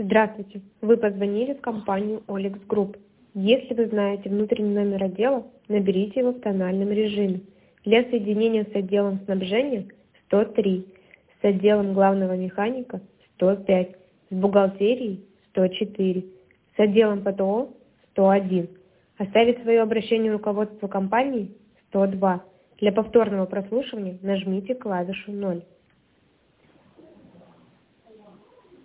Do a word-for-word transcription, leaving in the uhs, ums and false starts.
Здравствуйте! Вы позвонили в компанию Оликс Групп. Если вы знаете внутренний номер отдела, наберите его в тональном режиме. Для соединения с отделом снабжения сто три, с отделом главного механика сто пять, с бухгалтерией сто четыре, с отделом ПТО сто один. Оставить свое обращение руководству компании сто два. Для повторного прослушивания нажмите клавишу ноль.